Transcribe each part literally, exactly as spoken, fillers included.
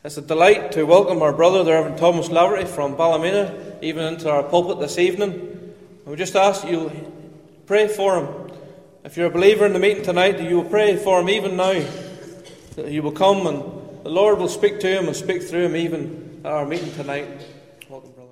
It's a delight to welcome our brother, the Reverend Thomas Laverty from Ballymena, even into our pulpit this evening. And we just ask that you pray for him. If you're a believer in the meeting tonight, that you will pray for him even now, that he will come and the Lord will speak to him and speak through him even at our meeting tonight. Welcome, brother.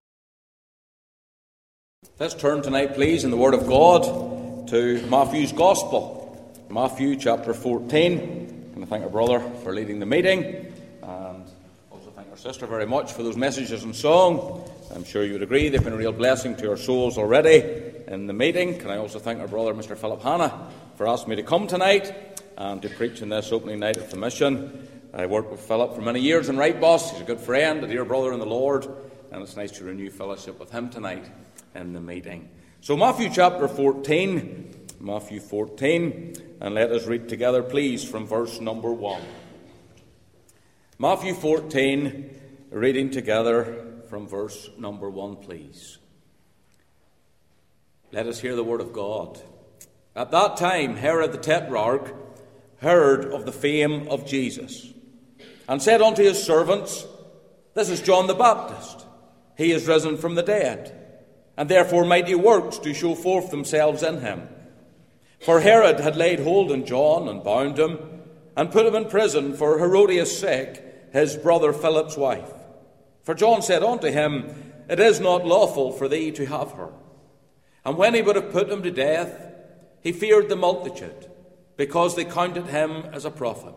Let's turn tonight, please, in the Word of God to Matthew's Gospel, Matthew chapter fourteen. And I thank our brother for leading the meeting. And also thank our sister very much for those messages and song. I'm sure you would agree they've been a real blessing to our souls already in the meeting. Can I also thank our brother, Mister Philip Hanna, for asking me to come tonight and to preach on this opening night of the mission. I worked with Philip for many years in Wrightbus. He's a good friend, a dear brother in the Lord, and it's nice to renew fellowship with him tonight in the meeting. So Matthew chapter fourteen, Matthew fourteen, and let us read together, please, from verse number one. Matthew fourteen, reading together from verse number one, please. Let us hear the word of God. At that time, Herod the Tetrarch heard of the fame of Jesus, and said unto his servants, This is John the Baptist. He is risen from the dead, and therefore mighty works do show forth themselves in him. For Herod had laid hold on John, and bound him, and put him in prison for Herodias' sake, his brother Philip's wife. For John said unto him, It is not lawful for thee to have her. And when he would have put him to death, he feared the multitude, because they counted him as a prophet.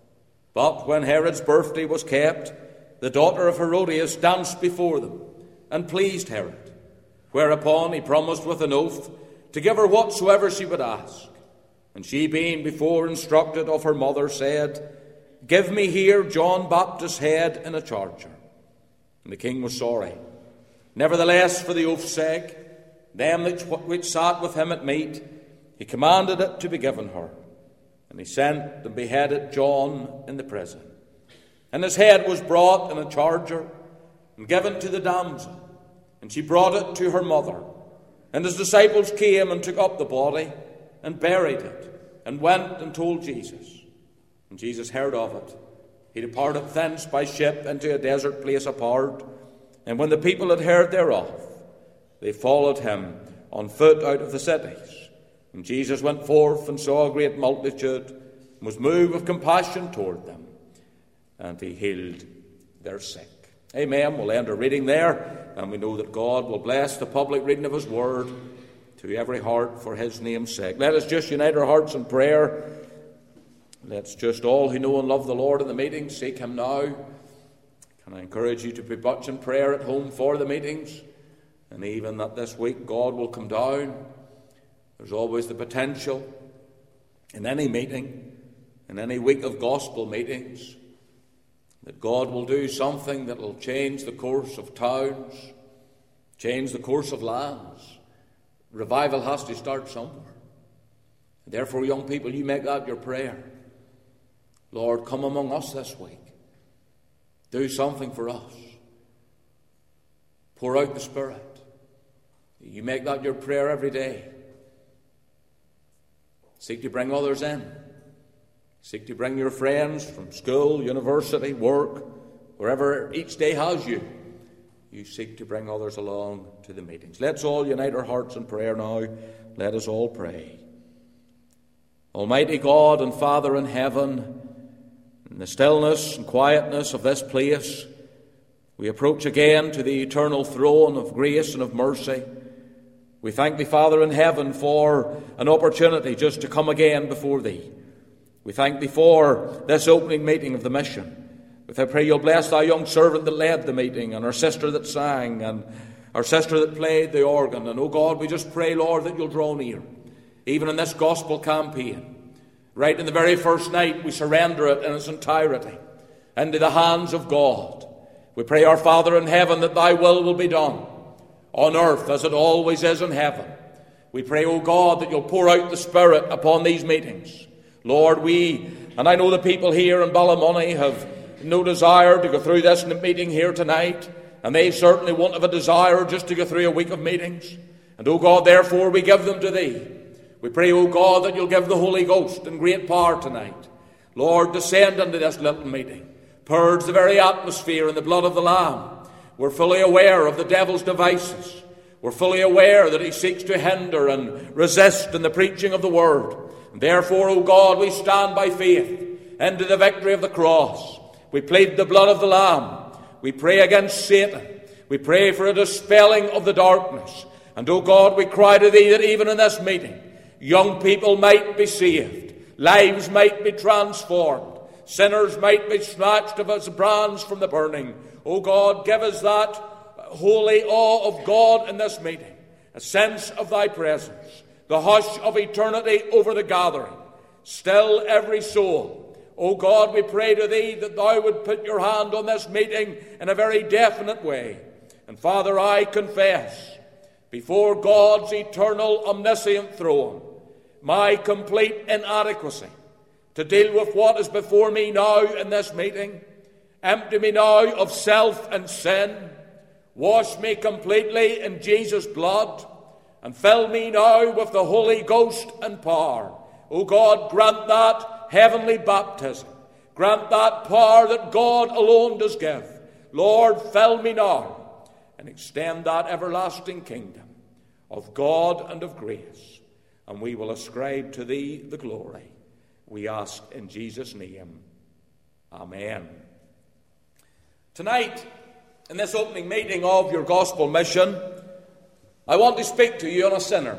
But when Herod's birthday was kept, the daughter of Herodias danced before them, and pleased Herod. Whereupon he promised with an oath to give her whatsoever she would ask. And she, being before instructed of her mother, said, Give me here John Baptist's head in a charger. And the king was sorry. Nevertheless, for the oath's sake, them which sat with him at meat, he commanded it to be given her. And he sent and beheaded John in the prison. And his head was brought in a charger and given to the damsel. And she brought it to her mother. And his disciples came and took up the body and buried it, and went and told Jesus. And Jesus heard of it. He departed thence by ship into a desert place apart. And when the people had heard thereof, they followed him on foot out of the cities. And Jesus went forth and saw a great multitude, and was moved with compassion toward them. And he healed their sick. Amen. We'll end our reading there, and we know that God will bless the public reading of his word to every heart for his name's sake. Let us just unite our hearts in prayer. Let's just all who know and love the Lord in the meeting seek him now. Can I encourage you to be much in prayer at home for the meetings, and even that this week God will come down. There's always the potential in any meeting, in any week of gospel meetings, that God will do something that will change the course of towns, change the course of lands. Revival has to start somewhere. And therefore, young people, you make that your prayer. Lord, come among us this week. Do something for us. Pour out the Spirit. You make that your prayer every day. Seek to bring others in. Seek to bring your friends from school, university, work, wherever each day has you. You seek to bring others along to the meetings. Let's all unite our hearts in prayer now. Let us all pray. Almighty God and Father in heaven, in the stillness and quietness of this place, we approach again to the eternal throne of grace and of mercy. We thank thee, Father in heaven, for an opportunity just to come again before thee. We thank thee for this opening meeting of the mission. With I pray you'll bless thy young servant that led the meeting, and our sister that sang, and our sister that played the organ. And, oh God, we just pray, Lord, that you'll draw near, even in this gospel campaign. Right in the very first night, we surrender it in its entirety into the hands of God. We pray, our Father in heaven, that thy will will be done on earth as it always is in heaven. We pray, O God, that you'll pour out the Spirit upon these meetings. Lord, we, and I know the people here in Ballymoney have no desire to go through this meeting here tonight, and they certainly won't have a desire just to go through a week of meetings. And, O God, therefore we give them to thee. We pray, O God, that you'll give the Holy Ghost in great power tonight. Lord, descend into this little meeting. purge the very atmosphere in the blood of the Lamb. We're fully aware of the devil's devices. We're fully aware that he seeks to hinder and resist in the preaching of the word. And therefore, O God, we stand by faith into the victory of the cross. We plead the blood of the Lamb. We pray against Satan. We pray for a dispelling of the darkness. And, O God, we cry to Thee that even in this meeting, young people might be saved, lives might be transformed, sinners might be snatched as brands from the burning. O God, give us that holy awe of God in this meeting, a sense of Thy presence, the hush of eternity over the gathering. Still every soul. O God, we pray to Thee that Thou would put Your hand on this meeting in a very definite way. And Father, I confess before God's eternal omniscient throne my complete inadequacy to deal with what is before me now in this meeting. Empty me now of self and sin. Wash me completely in Jesus' blood, and fill me now with the Holy Ghost and power. O God, grant that heavenly baptism. Grant that power that God alone does give. Lord, fill me now, and extend that everlasting kingdom of God and of grace. And we will ascribe to Thee the glory. We ask in Jesus' name. Amen. Tonight, in this opening meeting of your gospel mission, I want to speak to you on a sinner,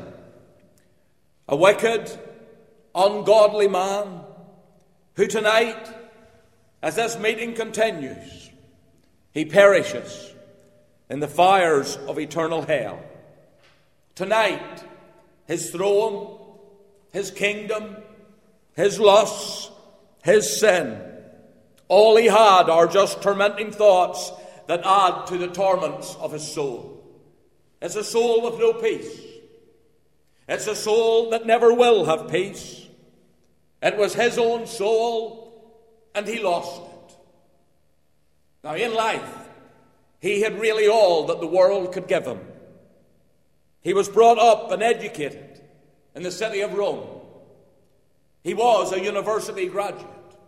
a wicked, ungodly man, who tonight, as this meeting continues, he perishes in the fires of eternal hell. Tonight, his throne, his kingdom, his lusts, his sin, all he had are just tormenting thoughts that add to the torments of his soul. It's a soul with no peace. It's a soul that never will have peace. It was his own soul, and he lost it. Now, in life, he had really all that the world could give him. He was brought up and educated in the city of Rome. He was a university graduate.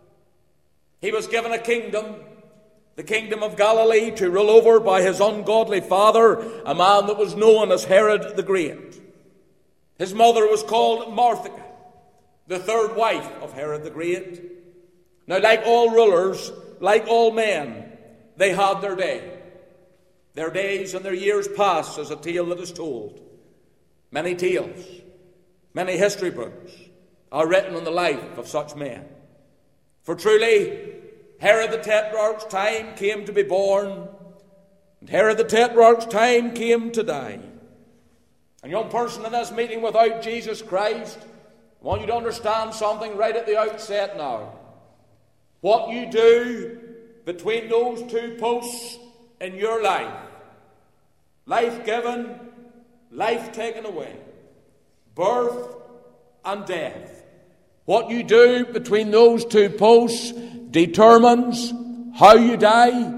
He was given a kingdom, the kingdom of Galilee, to rule over by his ungodly father, a man that was known as Herod the Great. His mother was called Martha, the third wife of Herod the Great. Now, like all rulers, like all men, they had their day. Their days and their years pass as a tale that is told. Many tales, many history books are written on the life of such men. For truly, Herod the Tetrarch's time came to be born, and Herod the Tetrarch's time came to die. A young person in this meeting without Jesus Christ, I want you to understand something right at the outset now. What you do between those two posts in your life, life given, life taken away, birth and death. What you do between those two posts determines how you die.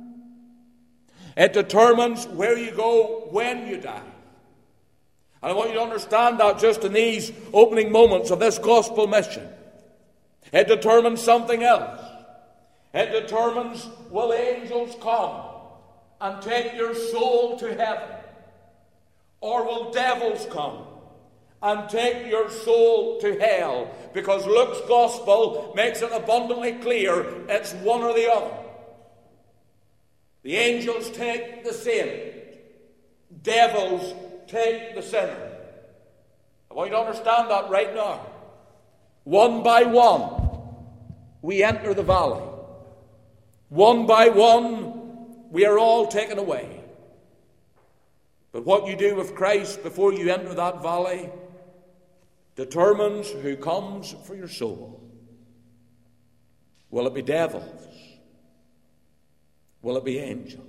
It determines where you go when you die. And I want you to understand that just in these opening moments of this gospel mission. It determines something else. It determines, will angels come and take your soul to heaven? Or will devils come and take your soul to hell? Because Luke's gospel makes it abundantly clear it's one or the other. The angels take the saint. Devils take the sinner. I want you to understand that right now. One by one, we enter the valley. One by one, we are all taken away. But what you do with Christ before you enter that valley determines who comes for your soul. Will it be devils? Will it be angels?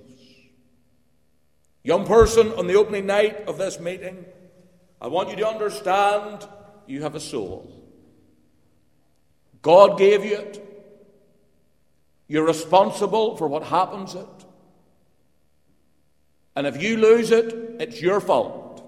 Young person, on the opening night of this meeting, I want you to understand you have a soul. God gave you it. You're responsible for what happens it. And if you lose it, it's your fault.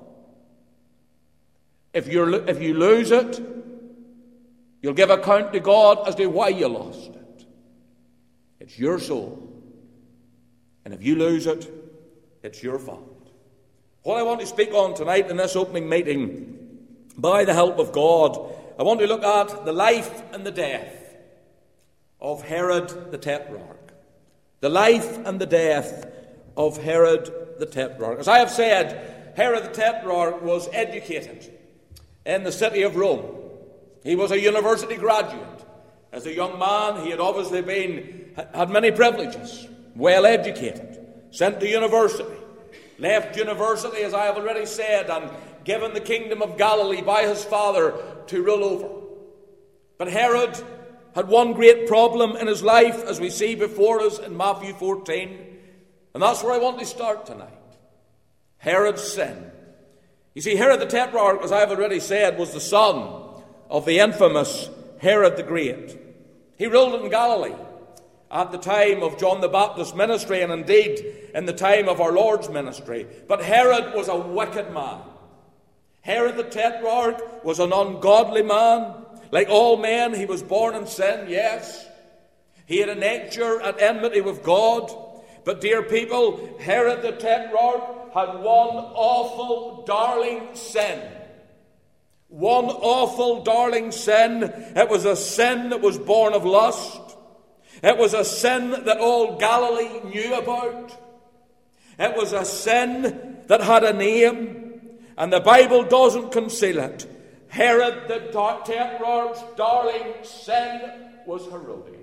If, you're, if you lose it, you'll give account to God as to why you lost it. It's your soul. And if you lose it, it's your fault. What I want to speak on tonight in this opening meeting, by the help of God, I want to look at the life and the death of Herod the Tetrarch. The life and the death of Herod the Tetrarch. As I have said, Herod the Tetrarch was educated in the city of Rome. He was a university graduate. As a young man, he had obviously been, had many privileges, well educated, sent to university, left university, as I have already said, and given the kingdom of Galilee by his father to rule over. But Herod had one great problem in his life, as we see before us in Matthew fourteen, and that's where I want to start tonight. Herod's sin. You see, Herod the Tetrarch, as I have already said, was the son of the infamous Herod the Great. He ruled in Galilee at the time of John the Baptist's ministry, and indeed in the time of our Lord's ministry. But Herod was a wicked man. Herod the Tetrarch was an ungodly man. Like all men, he was born in sin, yes. He had a nature at enmity with God. But dear people, Herod the Tetrarch had one awful, darling sin. One awful, darling sin. It was a sin that was born of lust. It was a sin that all Galilee knew about. It was a sin that had a name, and the Bible doesn't conceal it. Herod the Tetrarch's darling sin was Herodias.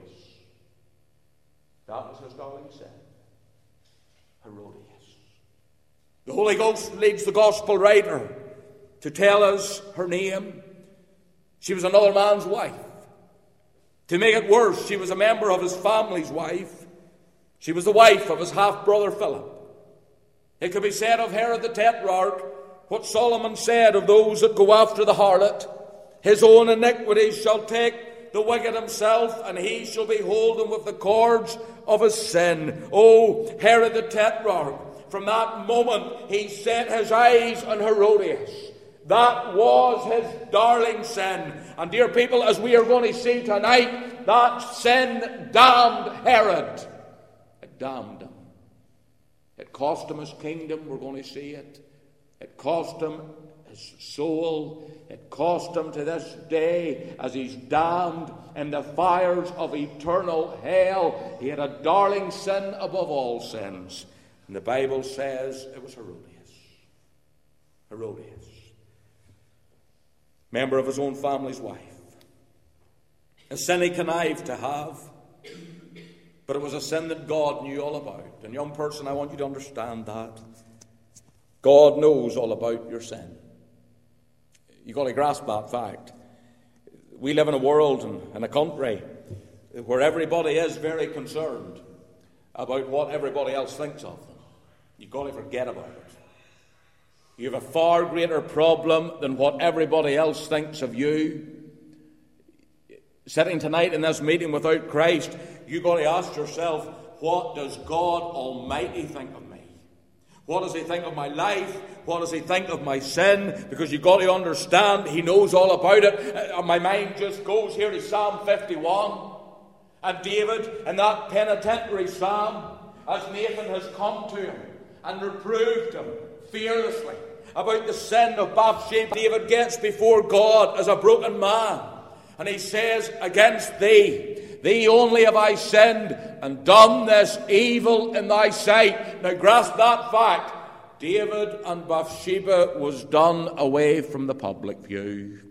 That was his darling sin. Herodias. The Holy Ghost leads the gospel writer to tell us her name. She was another man's wife. To make it worse, she was a member of his family's wife. She was the wife of his half-brother Philip. It could be said of Herod the Tetrarch what Solomon said of those that go after the harlot: his own iniquities shall take the wicked himself, and he shall be holden with the cords of his sin. Oh, Herod the Tetrarch, from that moment he set his eyes on Herodias. That was his darling sin. And dear people, as we are going to see tonight, that sin damned Herod. It damned him. It cost him his kingdom, we're going to see it. It cost him his soul. It cost him to this day, as he's damned in the fires of eternal hell. He had a darling sin above all sins. And the Bible says it was Herodias. Herodias. Member of his own family's wife. A sin he connived to have, but it was a sin that God knew all about. And young person, I want you to understand that. God knows all about your sin. You've got to grasp that fact. We live in a world and in a country where everybody is very concerned about what everybody else thinks of them. You've got to forget about it. You have a far greater problem than what everybody else thinks of you. Sitting tonight in this meeting without Christ, you've got to ask yourself, what does God Almighty think of me? What does he think of my life? What does he think of my sin? Because you've got to understand, he knows all about it. Uh, my mind just goes here to Psalm fifty-one. And David, in that penitentiary psalm, as Nathan has come to him and reproved him fearlessly about the sin of Bathsheba, David gets before God as a broken man. And he says, against thee, thee only have I sinned and done this evil in thy sight. Now grasp that fact. David and Bathsheba was done away from the public view.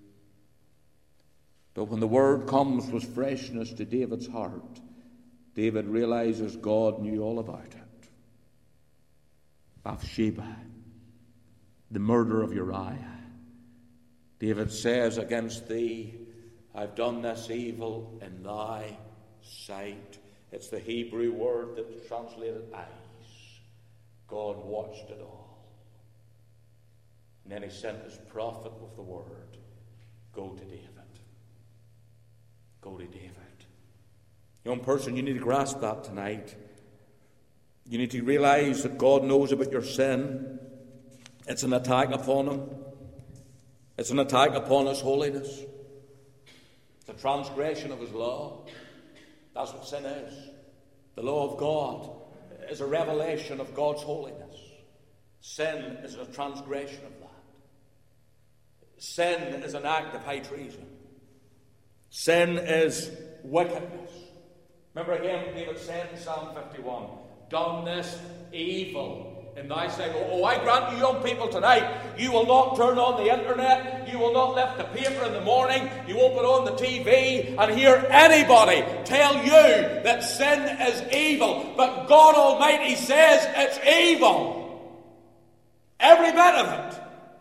But when the word comes with freshness to David's heart, David realizes God knew all about it. Bathsheba, the murder of Uriah. David says, against thee I've done this evil in thy sight. It's the Hebrew word that's translated eyes. God watched it all. And then he sent his prophet with the word, go to David. Go to David. Young person, you need to grasp that tonight. You need to realize that God knows about your sin. It's an attack upon him. It's an attack upon his holiness. It's a transgression of his law. That's what sin is. The law of God is a revelation of God's holiness. Sin is a transgression of that. Sin is an act of high treason. Sin is wickedness. Remember again what David said in Psalm fifty-one, done this evil in thy sight. Oh, oh, I grant you young people tonight, you will not turn on the internet, you will not lift the paper in the morning, you won't put on the T V and hear anybody tell you that sin is evil. But God Almighty says it's evil. Every bit of it.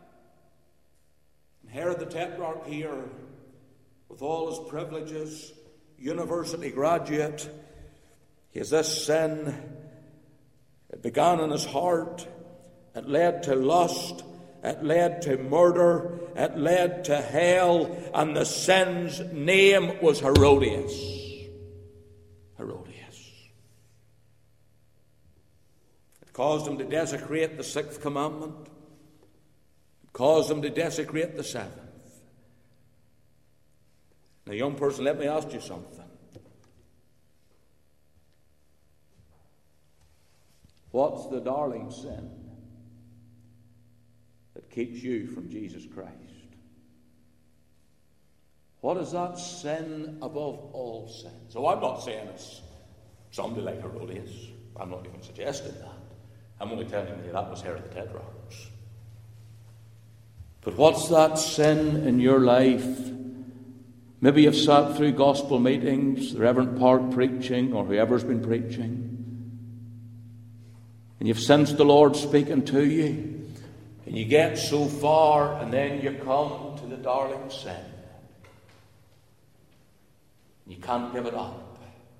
And Herod the Tetrarch here, with all his privileges, university graduate, he has this sin. It began in his heart. It led to lust. It led to murder. It led to hell. And the sin's name was Herodias. Herodias. It caused him to desecrate the sixth commandment. It caused him to desecrate the seventh. Now, young person, let me ask you something. What's the darling sin that keeps you from Jesus Christ? What is that sin above all sins? So I'm not saying it's somebody like Herodias. I'm not even suggesting that. I'm only telling you that was Herod the Tetrarch. But what's that sin in your life? Maybe you've sat through gospel meetings, the Reverend Park preaching, or whoever's been preaching, and you've sensed the Lord speaking to you, and you get so far, and then you come to the darling sin. You can't give it up.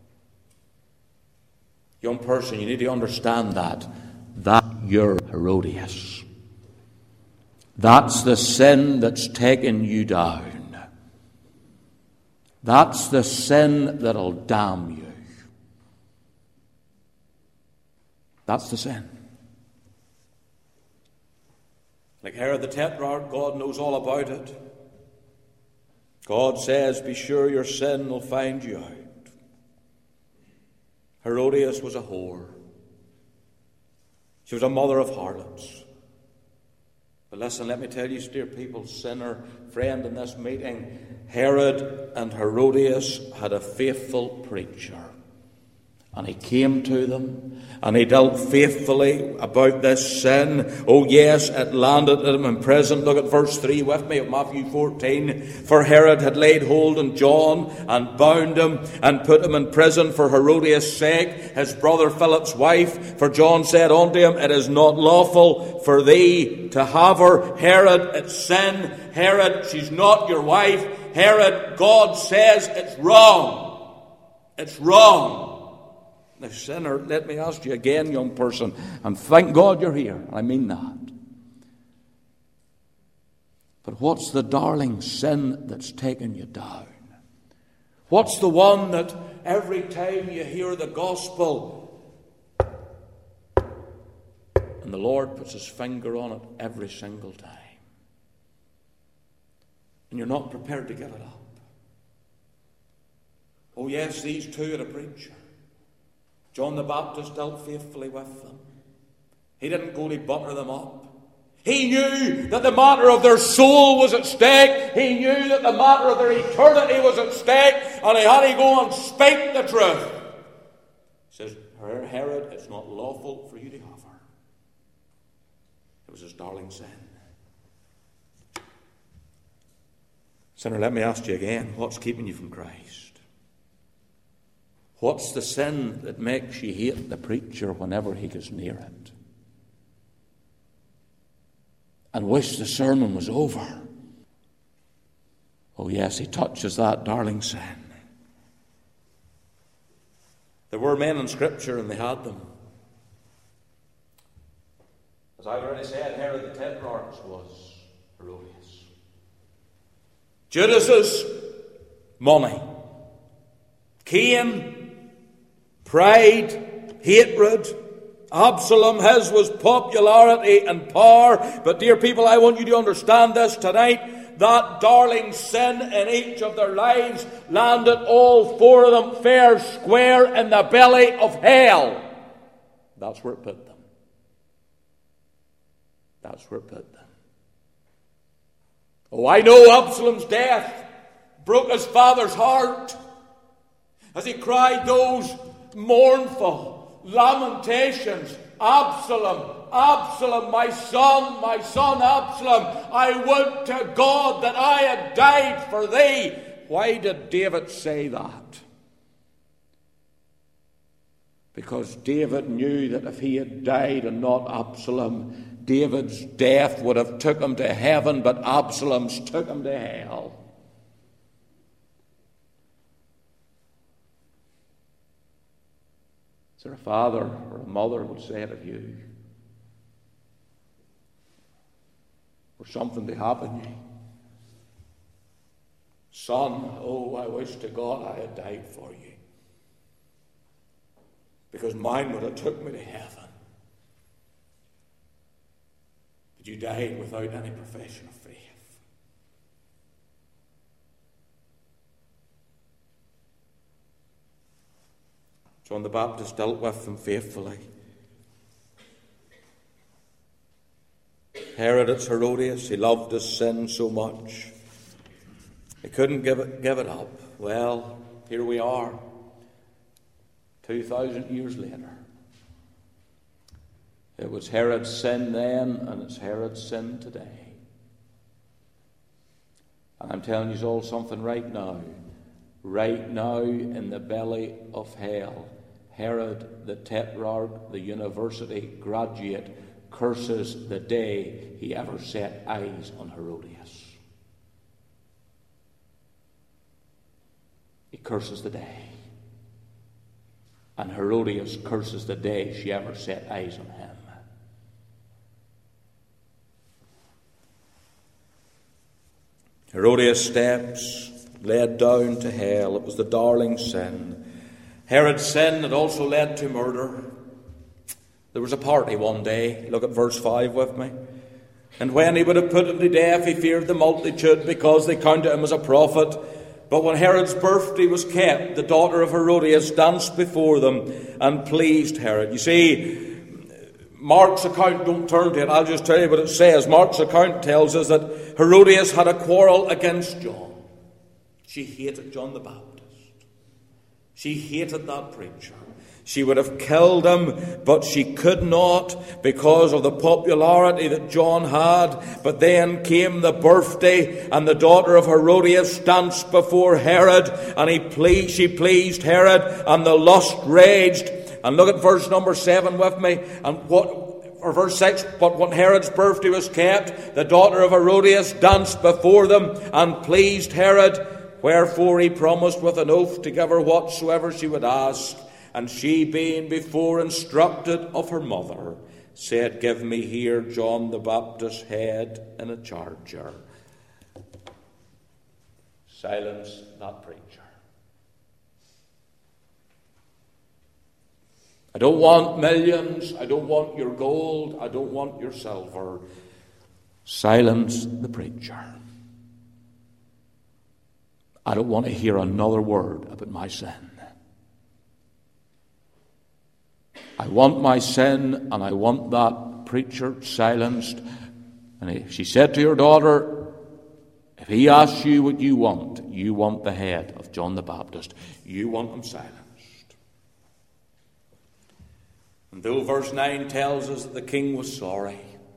Young person, you need to understand that. That you're Herodias. That's the sin that's taken you down. That's the sin that'll damn you. That's the sin. Like Herod the Tetrarch, God knows all about it. God says, be sure your sin will find you out. Herodias was a whore. She was a mother of harlots. But listen, let me tell you, dear people, sinner, friend in this meeting, Herod and Herodias had a faithful preacher. And he came to them, and he dealt faithfully about this sin. Oh yes, it landed him in prison. Look at verse three with me of Matthew fourteen. For Herod had laid hold on John, and bound him, and put him in prison for Herodias' sake, his brother Philip's wife. For John said unto him, it is not lawful for thee to have her. Herod, it's sin. Herod, she's not your wife. Herod, God says it's wrong. It's wrong. Now, sinner, let me ask you again, young person, and thank God you're here. I mean that. But what's the darling sin that's taken you down? What's the one that every time you hear the gospel, and the Lord puts his finger on it every single time, and you're not prepared to give it up? Oh yes, these two had a preacher. John the Baptist dealt faithfully with them. He didn't go to butter them up. He knew that the matter of their soul was at stake. He knew that the matter of their eternity was at stake. And he had to go and speak the truth. He says, Herod, it's not lawful for you to have her. It was his darling sin. Sinner, let me ask you again, what's keeping you from Christ? What's the sin that makes you hate the preacher whenever he goes near it? And wish the sermon was over? Oh yes, he touches that darling sin. There were men in Scripture and they had them. As I've already said, Herod the Tetrarch was Herodias. Judas's money. Cain, pride, hatred. Absalom, his was popularity and power. But dear people, I want you to understand this tonight. that darling sin in each of their lives landed all four of them fair square in the belly of hell. That's where it put them. That's where it put them. Oh, I know Absalom's death broke his father's heart as he cried those mournful lamentations. Absalom, Absalom, my son, my son Absalom, I would to God that I had died for thee. Why did David say that? Because David knew that if he had died and not Absalom, David's death would have took him to heaven, but Absalom's took him to hell. Is there a father or a mother would say it of you? Or something to happen to you? Son, oh, I wish to God I had died for you, because mine would have took me to heaven. But you died without any profession of faith. John the Baptist dealt with them faithfully. Herod, it's Herodias, he loved his sin so much. He couldn't give it, give it up. Well, here we are, two thousand years later. It was Herod's sin then, and it's Herod's sin today. And I'm telling you all something right now. Right now, in the belly of hell, Herod the Tetrarch, the university graduate, curses the day he ever set eyes on Herodias. He curses the day. And Herodias curses the day she ever set eyes on him. Herodias' steps led down to hell. It was the darling sin. Herod's sin had also led to murder. There was a party one day. Look at verse five with me. And when he would have put him to death, he feared the multitude, because they counted him as a prophet. But when Herod's birthday was kept, the daughter of Herodias danced before them and pleased Herod. You see, Mark's account, don't turn to it, I'll just tell you what it says. Mark's account tells us that Herodias had a quarrel against John. She hated John the Baptist. She hated that preacher. She would have killed him, but she could not because of the popularity that John had. But then came the birthday, and the daughter of Herodias danced before Herod, and he pleased, she pleased Herod, and the lust raged. And look at verse number seven with me, and what, or verse six. But when Herod's birthday was kept, the daughter of Herodias danced before them and pleased Herod. Wherefore he promised with an oath to give her whatsoever she would ask. And she, being before instructed of her mother, said, Give me here John the Baptist's head in a charger. Silence that preacher. I don't want millions. I don't want your gold. I don't want your silver. Silence the preacher. I don't want to hear another word about my sin. I want my sin, and I want that preacher silenced. And she said to her daughter, if he asks you what you want, you want the head of John the Baptist. You want him silenced. And though verse nine tells us that the king was sorry,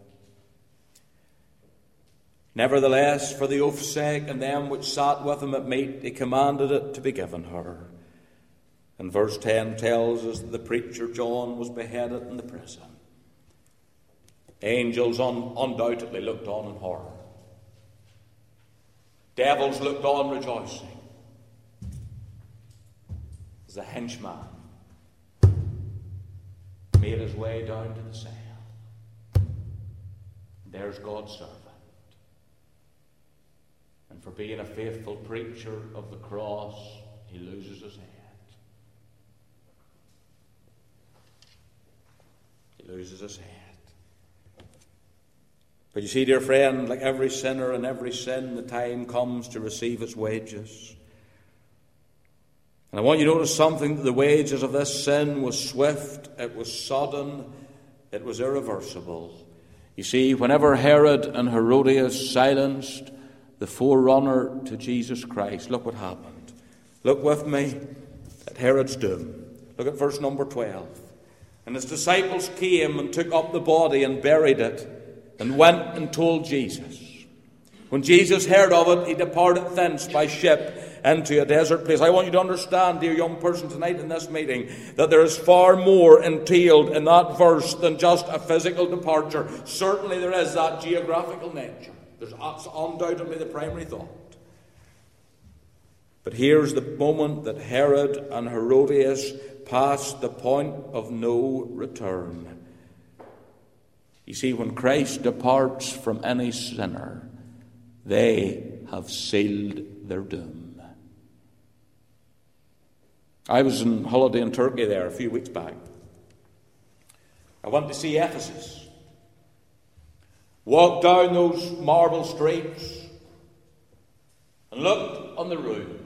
nevertheless, for the oath's sake and them which sat with him at meat, he commanded it to be given her. And verse ten tells us that the preacher John was beheaded in the prison. Angels un- undoubtedly looked on in horror. Devils looked on rejoicing. As the henchman made his way down to the cell. There's God's servant. And for being a faithful preacher of the cross, he loses his head. He loses his head. But you see, dear friend, like every sinner and every sin, the time comes to receive its wages. And I want you to notice something, that the wages of this sin was swift, it was sudden, it was irreversible. You see, whenever Herod and Herodias silenced the forerunner to Jesus Christ, look what happened. Look with me at Herod's doom. Look at verse number twelve. And his disciples came and took up the body and buried it, and went and told Jesus. When Jesus heard of it, he departed thence by ship into a desert place. I want you to understand, dear young person, tonight in this meeting, that there is far more entailed in that verse than just a physical departure. Certainly there is that geographical nature. There's undoubtedly the primary thought. But here's the moment that Herod and Herodias passed the point of no return. You see, when Christ departs from any sinner, they have sealed their doom. I was on holiday in Turkey there a few weeks back. I went to see Ephesus. Walked down those marble streets and looked on the ruins.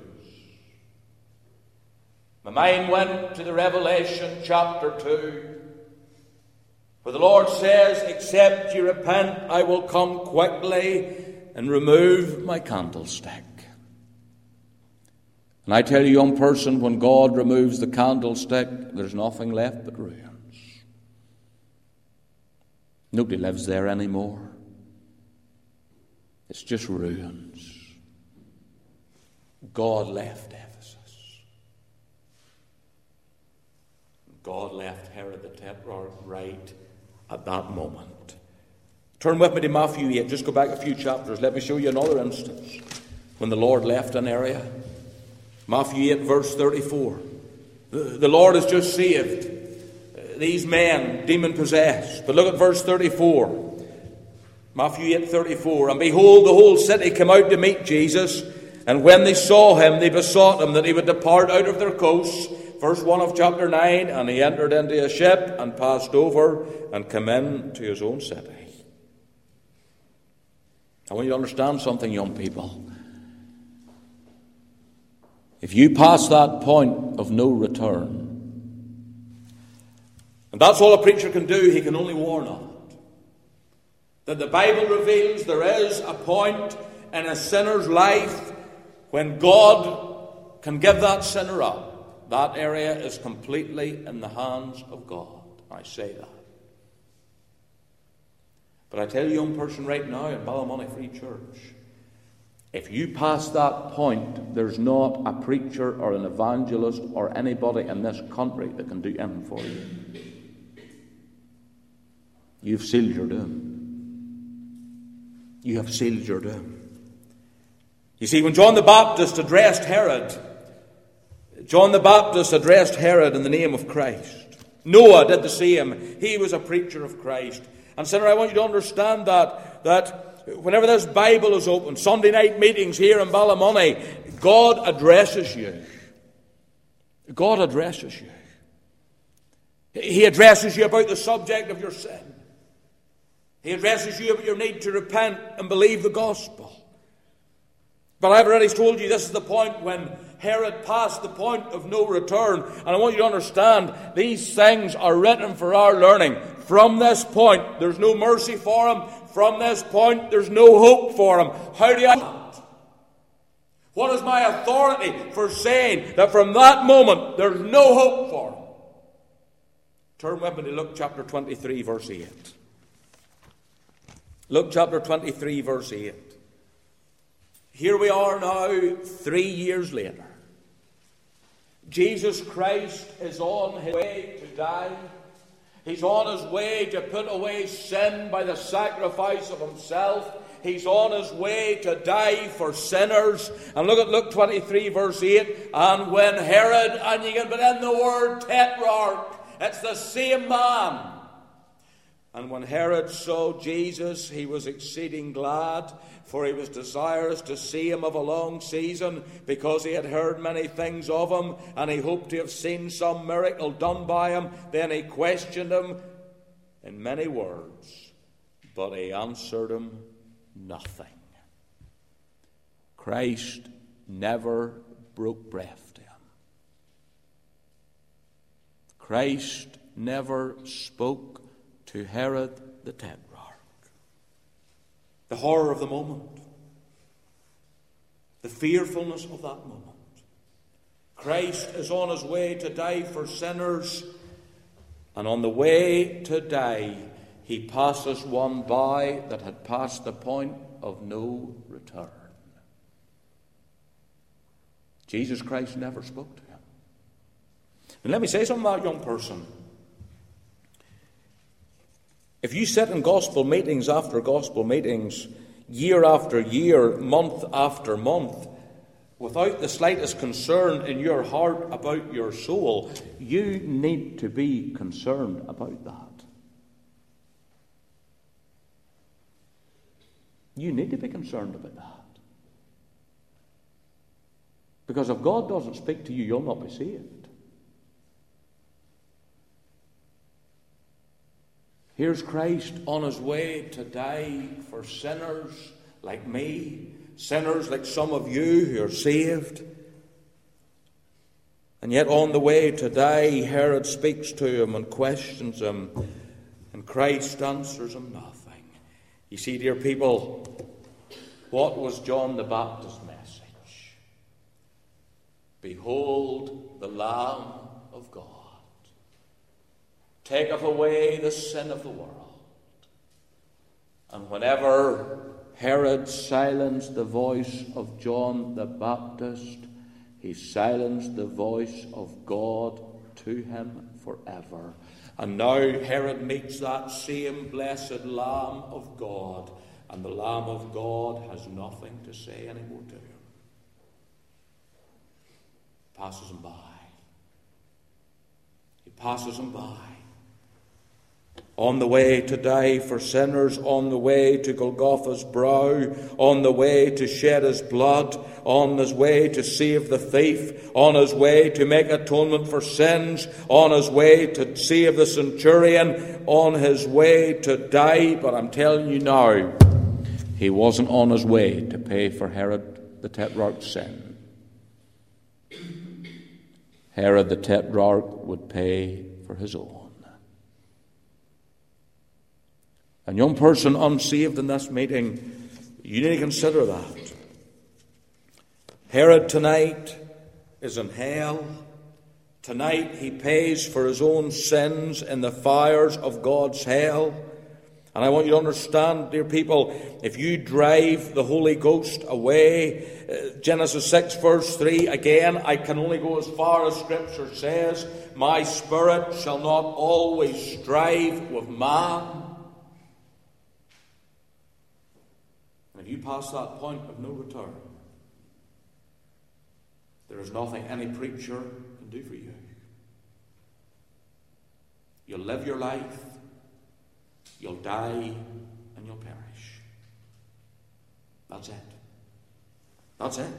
My mind went to the Revelation chapter two, where the Lord says, except you repent, I will come quickly and remove my candlestick. And I tell you, young person, when God removes the candlestick, there's nothing left but ruins. Nobody lives there anymore. It's just ruins. God left Ephesus. God left Herod the Tetrarch right at that moment. Turn with me to Matthew eight. Just go back a few chapters. Let me show you another instance when the Lord left an area. Matthew eight, verse thirty-four. The, the Lord has just saved these men, demon-possessed. But look at verse thirty-four. Matthew eight, thirty-four. And behold, the whole city came out to meet Jesus. And when they saw him, they besought him that he would depart out of their coasts. Verse one of chapter nine. And he entered into a ship and passed over and came in to his own city. I want you to understand something, young people. If you pass that point of no return, and that's all a preacher can do, he can only warn of it. That the Bible reveals there is a point in a sinner's life when God can give that sinner up. That area is completely in the hands of God. I say that. But I tell you, young person, right now in Ballymoney Free Church, if you pass that point, there's not a preacher or an evangelist or anybody in this country that can do anything for you. You've sealed your doom. You have sealed your doom. You see, when John the Baptist addressed Herod, John the Baptist addressed Herod in the name of Christ. Noah did the same. He was a preacher of Christ. And, sinner, I want you to understand that, that whenever this Bible is open, Sunday night meetings here in Ballymoney, God addresses you. God addresses you. He addresses you about the subject of your sin. He addresses you about your need to repent and believe the gospel. But I've already told you this is the point when Herod passed the point of no return. And I want you to understand, these things are written for our learning. From this point, there's no mercy for him. From this point, there's no hope for him. How do I... What is my authority for saying that from that moment, there's no hope for him? Turn with me to Luke chapter twenty-three, verse eight. Luke chapter twenty-three, verse eight. Here we are now, three years later. Jesus Christ is on his way to die. He's on his way to put away sin by the sacrifice of himself. He's on his way to die for sinners. And look at Luke twenty-three, verse eight. And when Herod, and you can put in the word Tetrarch, it's the same man. And when Herod saw Jesus, he was exceeding glad, for he was desirous to see him of a long season, because he had heard many things of him, and he hoped to have seen some miracle done by him. Then he questioned him in many words, But he answered him nothing. Christ never broke breath to him. Christ never spoke to Herod the Tetrarch. The horror of the moment, the fearfulness of that moment. Christ is on his way to die for sinners, and on the way to die, he passes one by that had passed the point of no return. Jesus Christ never spoke to him. And let me say something about that young person. If you sit in gospel meetings after gospel meetings, year after year, month after month, without the slightest concern in your heart about your soul, you need to be concerned about that. You need to be concerned about that. Because if God doesn't speak to you, you'll not be saved. Here's Christ on his way to die for sinners like me, sinners like some of you who are saved. And yet on the way to die, Herod speaks to him and questions him, and Christ answers him nothing. You see, dear people, what was John the Baptist's message? Behold the Lamb of God, taketh away the sin of the world. And whenever Herod silenced the voice of John the Baptist, he silenced the voice of God to him forever. And now Herod meets that same blessed Lamb of God, and the Lamb of God has nothing to say anymore to him. Passes him by. He passes him by. On the way to die for sinners, on the way to Golgotha's brow, on the way to shed his blood, on his way to save the thief, on his way to make atonement for sins, on his way to save the centurion, on his way to die. But I'm telling you now, he wasn't on his way to pay for Herod the Tetrarch's sin. Herod the Tetrarch would pay for his own. And young person unsaved in this meeting, you need to consider that. Herod tonight is in hell. Tonight he pays for his own sins in the fires of God's hell. And I want you to understand, dear people, if you drive the Holy Ghost away, uh, Genesis six verse three, again, I can only go as far as Scripture says, my spirit shall not always strive with man. And if you pass that point of no return, there is nothing any preacher can do for you. You'll live your life, you'll die, and you'll perish. That's it. That's it.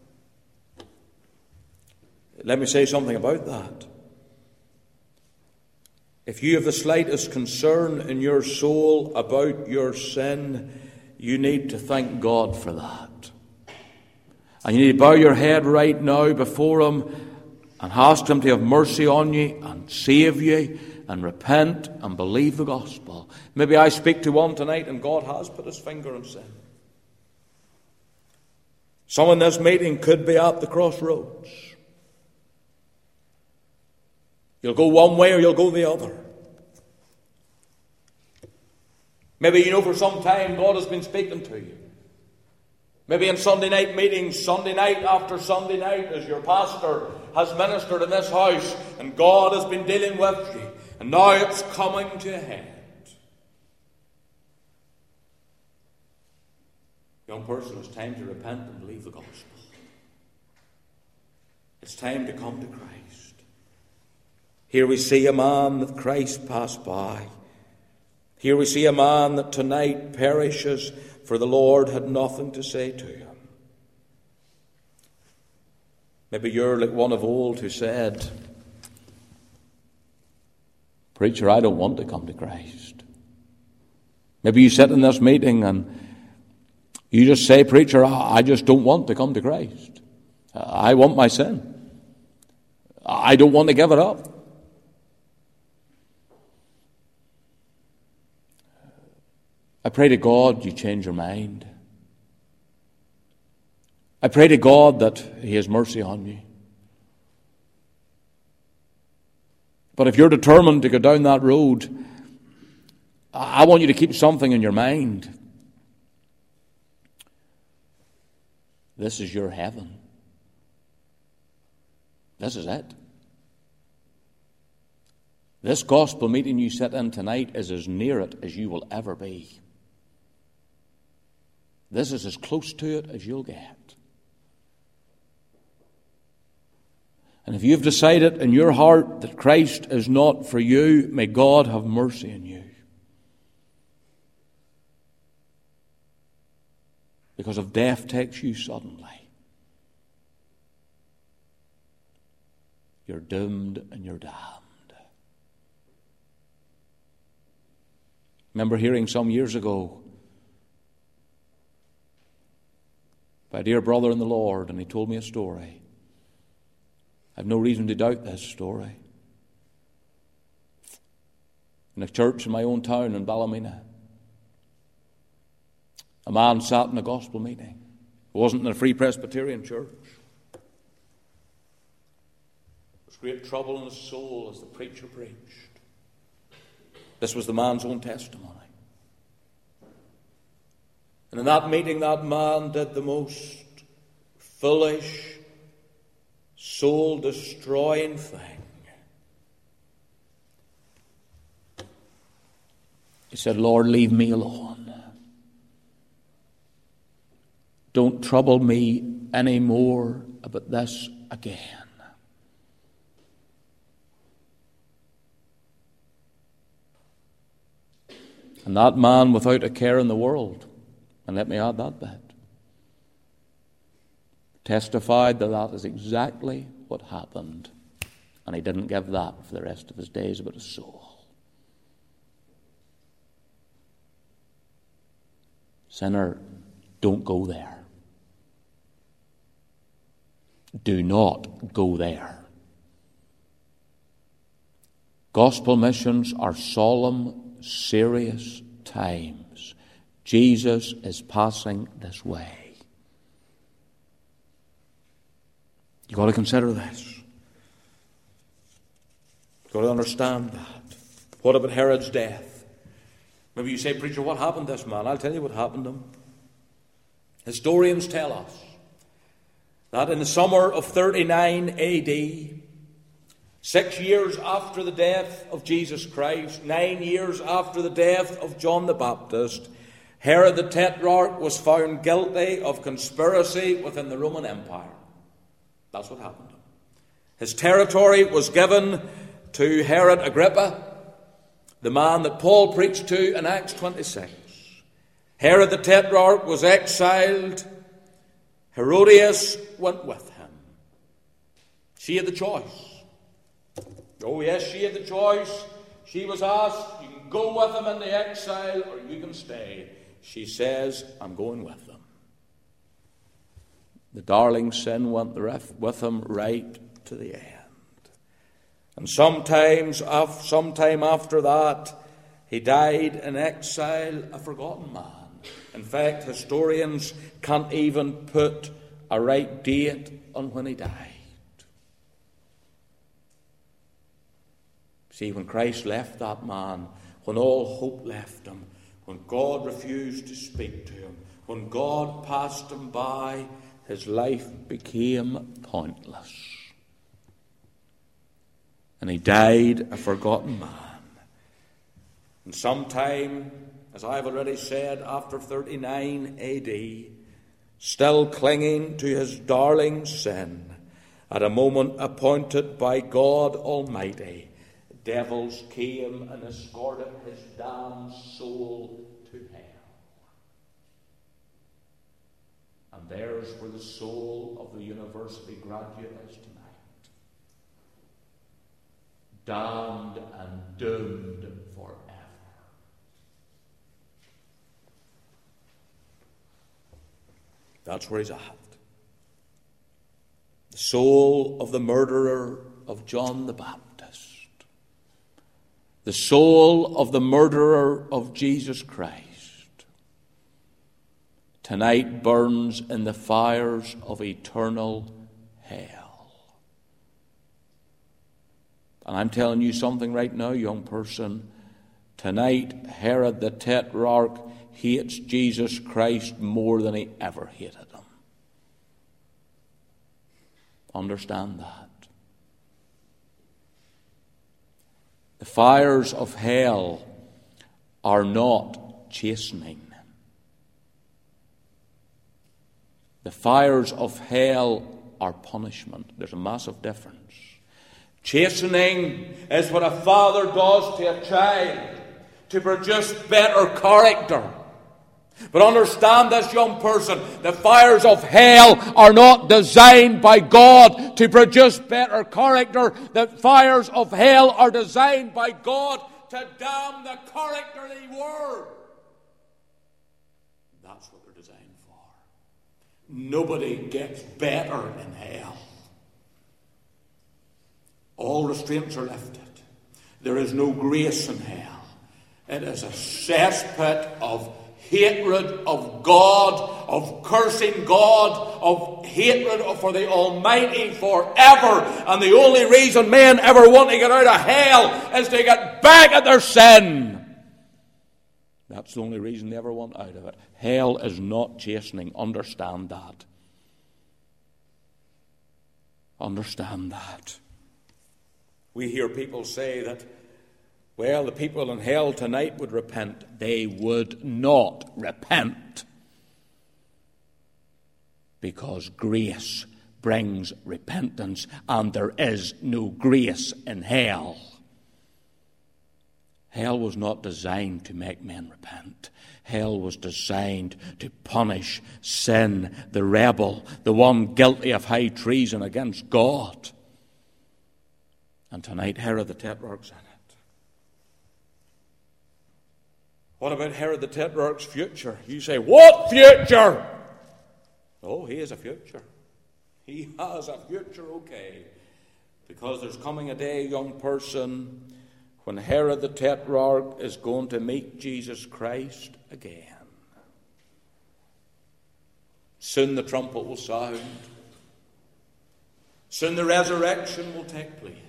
Let me say something about that. If you have the slightest concern in your soul about your sin, you need to thank God for that. And you need to bow your head right now before Him and ask Him to have mercy on you and save you and repent and believe the gospel. Maybe I speak to one tonight and God has put His finger on sin. Some in this meeting could be at the crossroads. You'll go one way or you'll go the other. Maybe you know for some time God has been speaking to you. Maybe in Sunday night meetings, Sunday night after Sunday night, as your pastor has ministered in this house, and God has been dealing with you, and now it's coming to a head. Young person, it's time to repent and believe the gospel. It's time to come to Christ. Here we see a man that Christ passed by. Here we see a man that tonight perishes, for the Lord had nothing to say to him. Maybe you're like one of old who said, "Preacher, I don't want to come to Christ." Maybe you sit in this meeting and you just say, preacher, I just don't want to come to Christ. I want my sin. I don't want to give it up. I pray to God you change your mind. I pray to God that He has mercy on you. But if you're determined to go down that road, I want you to keep something in your mind. This is your heaven. This is it. This gospel meeting you sit in tonight is as near it as you will ever be. This is as close to it as you'll get. And if you've decided in your heart that Christ is not for you, may God have mercy on you. Because if death takes you suddenly, you're doomed and you're damned. Remember hearing some years ago by a dear brother in the Lord, and he told me a story. I have no reason to doubt this story. In a church in my own town in Ballymena, a man sat in a gospel meeting. It wasn't in a Free Presbyterian church. There was great trouble in his soul as the preacher preached. This was the man's own testimony. And in that meeting, that man did the most foolish, soul-destroying thing. He said, Lord, leave me alone. Don't trouble me any more about this again. And that man, without a care in the world, and let me add that bit, testified that that is exactly what happened. And he didn't give that for the rest of his days about his soul. Sinner, don't go there. Do not go there. Gospel missions are solemn, serious times. Jesus is passing this way. You've got to consider this. You've got to understand that. What about Herod's death? Maybe you say, preacher, what happened to this man? I'll tell you what happened to him. Historians tell us that in the summer of thirty-nine A D, six years after the death of Jesus Christ, nine years after the death of John the Baptist, Herod the Tetrarch was found guilty of conspiracy within the Roman Empire. That's what happened. His territory was given to Herod Agrippa, the man that Paul preached to in Acts twenty-six. Herod the Tetrarch was exiled. Herodias went with him. She had the choice. Oh yes, she had the choice. She was asked, you can go with him in the exile or you can stay. She says, I'm going with them. The darling sin went with him right to the end. And sometimes, sometime after that, he died in exile, a forgotten man. In fact, historians can't even put a right date on when he died. See, when Christ left that man, when all hope left him, when God refused to speak to him, when God passed him by, his life became pointless. And he died a forgotten man. And sometime, as I've already said, after thirty-nine A D, still clinging to his darling sin, at a moment appointed by God Almighty, devils came and escorted his damned soul to hell. And there's where the soul of the university graduate is tonight. Damned and doomed forever. That's where he's at. The soul of the murderer of John the Baptist. The soul of the murderer of Jesus Christ. Tonight burns in the fires of eternal hell. And I'm telling you something right now, young person. Tonight, Herod the Tetrarch hates Jesus Christ more than he ever hated him. Understand that. The fires of hell are not chastening. The fires of hell are punishment. There's a massive difference. Chastening is what a father does to a child to produce better character. But understand this, young person, the fires of hell are not designed by God to produce better character. The fires of hell are designed by God to damn the character they were. That's what they're designed for. Nobody gets better in hell. All restraints are lifted. There is no grace in hell. It is a cesspit of hatred of God, of cursing God, of hatred for the Almighty forever. And the only reason men ever want to get out of hell is to get back at their sin. That's the only reason they ever want out of it. Hell is not chastening. Understand that. Understand that. We hear people say that, well, the people in hell tonight would repent. They would not repent. Because grace brings repentance, and there is no grace in hell. Hell was not designed to make men repent. Hell was designed to punish sin, the rebel, the one guilty of high treason against God. And tonight Herod the Tetrarch's in it. What about Herod the Tetrarch's future? You say, what future? Oh, he has a future. He has a future, okay. Because there's coming a day, young person, when Herod the Tetrarch is going to meet Jesus Christ again. Soon the trumpet will sound. Soon the resurrection will take place.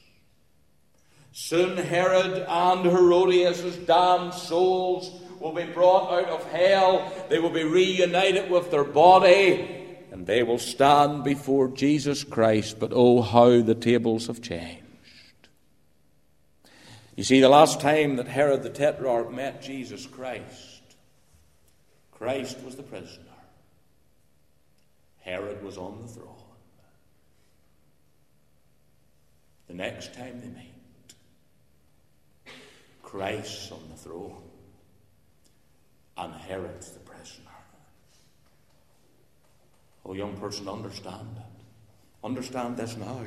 Soon Herod and Herodias' damned souls will be brought out of hell. They will be reunited with their body, and they will stand before Jesus Christ. But oh, how the tables have changed. You see, the last time that Herod the Tetrarch met Jesus Christ, Christ was the prisoner. Herod was on the throne. The next time they meet, Christ's on the throne, and Herod's the prisoner. Oh, young person, understand it. Understand this now.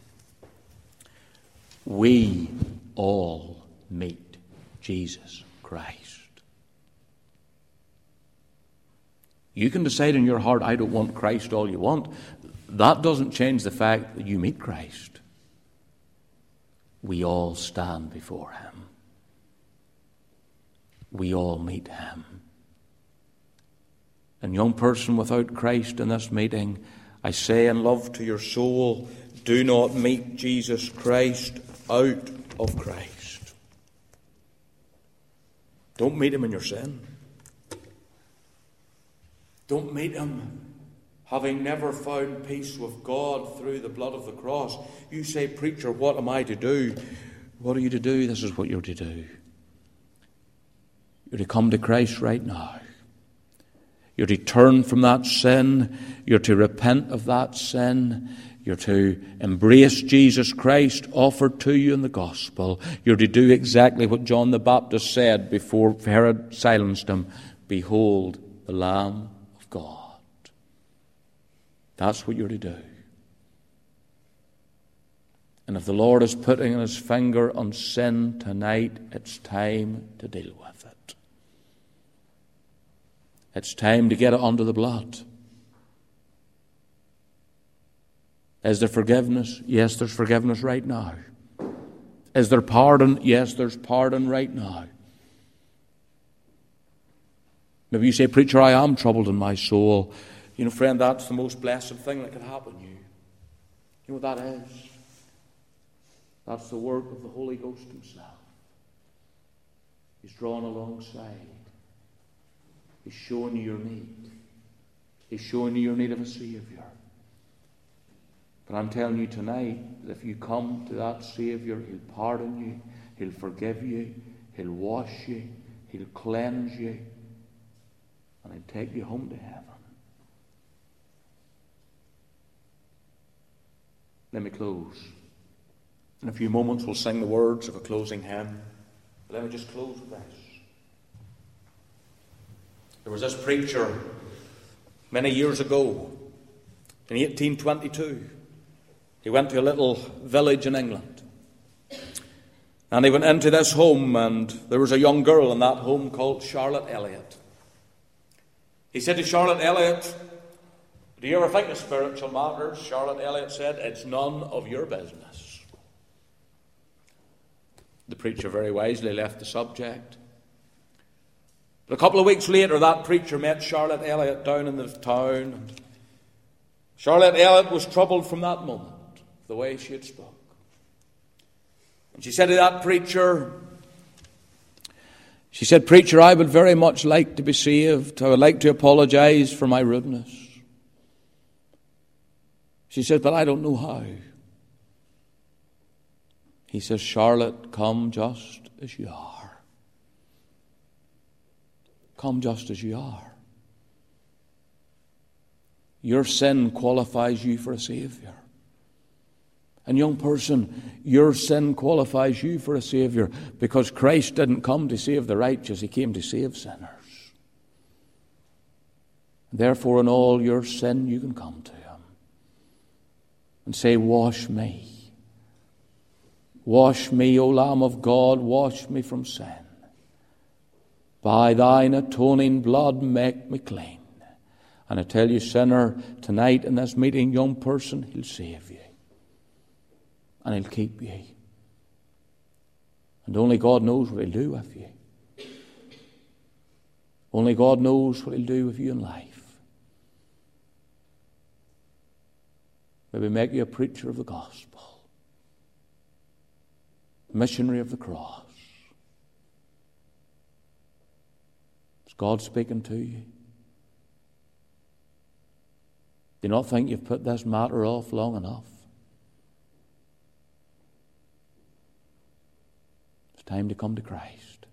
We all meet Jesus Christ. You can decide in your heart, I don't want Christ, all you want. That doesn't change the fact that you meet Christ. We all stand before him. We all meet him. And young person, without Christ in this meeting, I say in love to your soul, do not meet Jesus Christ out of Christ. Don't meet him in your sin. Don't meet him having never found peace with God through the blood of the cross. You say, preacher, what am I to do? What are you to do? This is what you're to do. You're to come to Christ right now. You're to turn from that sin. You're to repent of that sin. You're to embrace Jesus Christ offered to you in the gospel. You're to do exactly what John the Baptist said before Herod silenced him. Behold the Lamb of God. That's what you're to do. And if the Lord is putting his finger on sin tonight, it's time to deal with it. It's time to get it under the blood. Is there forgiveness? Yes, there's forgiveness right now. Is there pardon? Yes, there's pardon right now. Maybe you say, preacher, I am troubled in my soul. You know, friend, that's the most blessed thing that could happen to you. You know what that is? That's the work of the Holy Ghost himself. He's drawn alongside. He's showing you your need. He's showing you your need of a Savior. But I'm telling you tonight that if you come to that Savior, he'll pardon you, he'll forgive you, he'll wash you, he'll cleanse you, and he'll take you home to heaven. Let me close. In a few moments we'll sing the words of a closing hymn. But let me just close with this. There was this preacher many years ago, in eighteen twenty-two. He went to a little village in England. And he went into this home, and there was a young girl in that home called Charlotte Elliott. He said to Charlotte Elliott, do you ever think of spiritual matters? Charlotte Elliott said, it's none of your business. The preacher very wisely left the subject. But a couple of weeks later, that preacher met Charlotte Elliott down in the town. And Charlotte Elliott was troubled from that moment, the way she had spoke. And she said to that preacher, she said, preacher, I would very much like to be saved. I would like to apologize for my rudeness. She said, but I don't know how. He says, Charlotte, come just as you are. Come just as you are. Your sin qualifies you for a Savior. And young person, your sin qualifies you for a Savior because Christ didn't come to save the righteous, he came to save sinners. Therefore, in all your sin, you can come to him and say, wash me. Wash me, O Lamb of God, wash me from sin. By thine atoning blood, make me clean. And I tell you, sinner, tonight in this meeting, young person, he'll save you. And he'll keep you. And only God knows what he'll do with you. Only God knows what he'll do with you in life. Maybe make you a preacher of the gospel. Missionary of the cross. Is God speaking to you? Do you not think you've put this matter off long enough? It's time to come to Christ.